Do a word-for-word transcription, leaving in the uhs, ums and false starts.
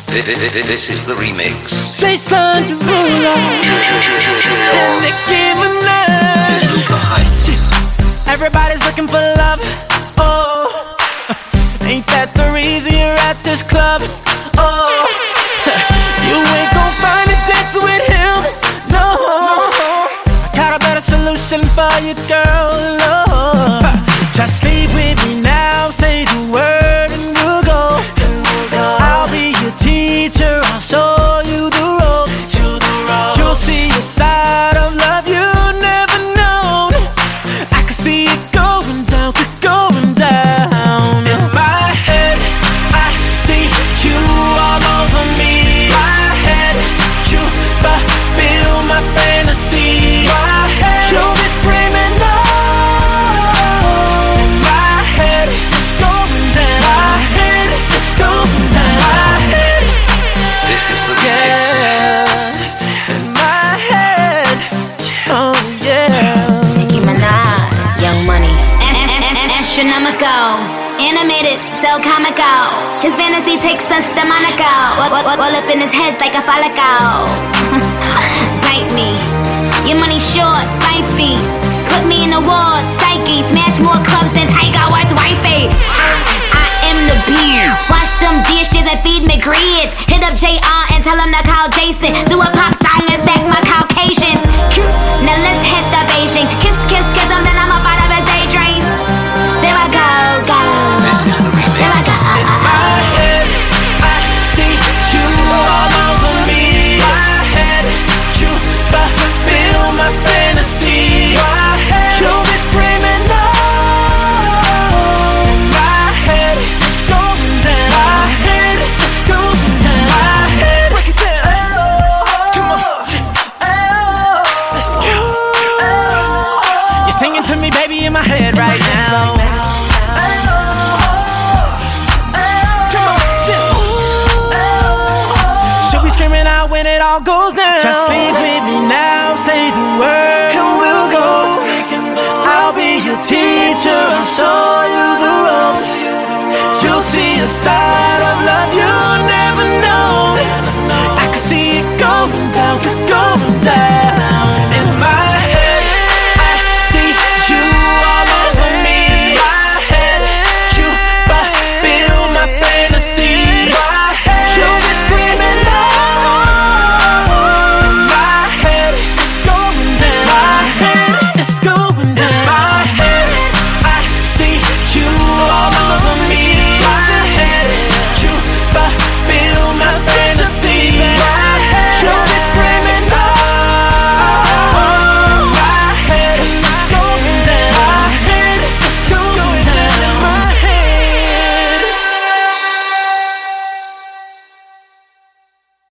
This is the remix. Jason Derulo and Nicki Minaj. Everybody's looking for love. Oh, ain't that the reason you're at this club? Oh, you ain't gon' find it dancing with him. No, I got a better solution for you, girl. Oh, just leave with me now. Say the word and we'll go. I'll be your teacher. I'll show you the ropes. You'll see a side of love you never known. I can see it going down, going down. In my head, I see you all over me. My head, you fulfill my fantasy. My head, you'll be screaming no. My head, it's going down. My head, it's going down. My head, This is the remix. yeah. In my head, oh yeah. Nicki Minaj, Young Money, astronomical, animated, so comical. His fantasy takes us demonical. All, all, all up in his head like a follicle. Bite me, your money short, five feet. Put me in a ward, psyche. Smash more clubs than Tiger Woods' wifey. I am the beer. Wash them dishes and feed me grits. Hit up J R and tell him to call Jason. Do a pop song and stack my Caucasians. Now let's hit the Beijing. Kiss, kiss, kiss him, then I'm up out of his daydream. There I go, go. This is the remix. There I go. In my head, I see you all over me. My head, you fulfill my fantasy. My head, you'll be screaming no. My head, it's going down. My head, it's going down. My head, break it down. Come on, oh, let's go. You're singing to me, baby, in my head right now. She'll be screaming out when it all goes down. Just leave with me now, say the word and we'll go. I'll be your teacher, I'll show